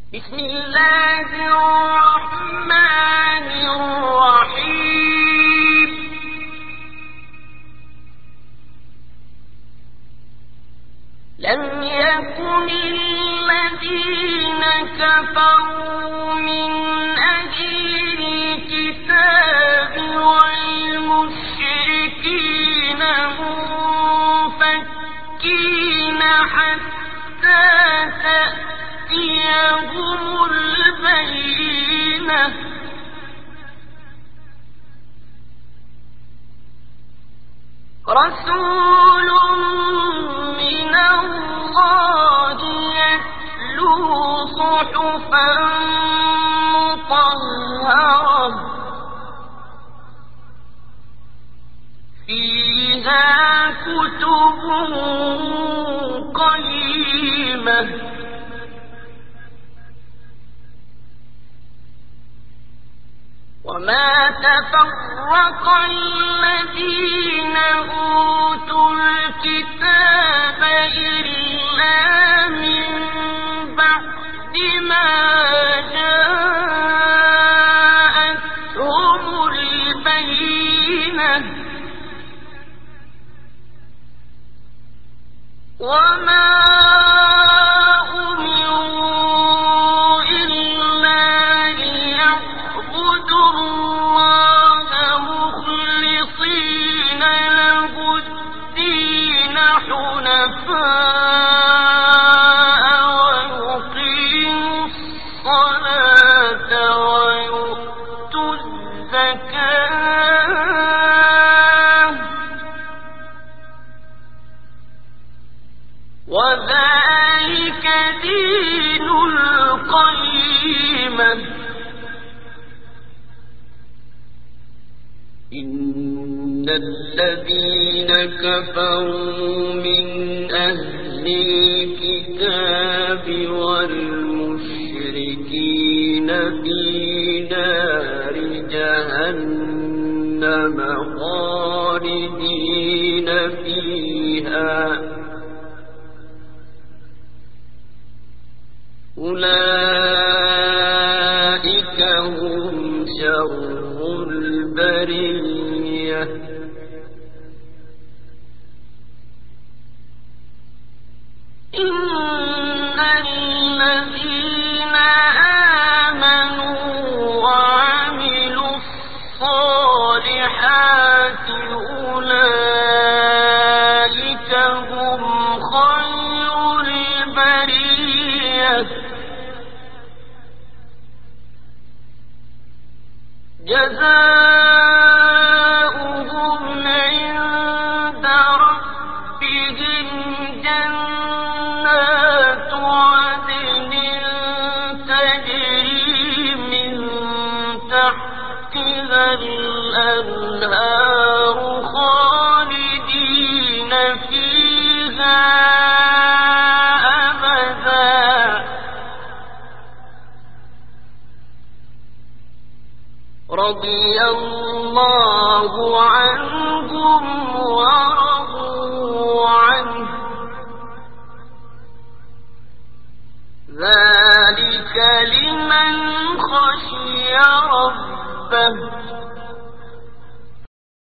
بسم الله الرحمن الرحيم. لم يكن الذين كفروا من أهل الكتاب والمشركين منفكين حتى تأتيهم البينة. رسول من الله يتلو صحفا مطهرة فيها كتب قيمة. وما تفرق الذين أوتوا الكتاب إلا من بعد ما جاءتهم البينة. وما أمروا إلا ليعبدوا الله مخلصين له الدين حنفاء ويقيموا الصلاة ويؤتوا الزكاة وذلك دين القيمة. إن الذين كفروا من أهل الكتاب والمشركين في نار جهنم خالدين فيها أولئك هم شر البرية. إن الذين آمنوا وعملوا الصالحات أولئك هم خير البرية. جزاؤهم عند ربهم جنات عدن تجري من تحتها الأنهار خالدين فيها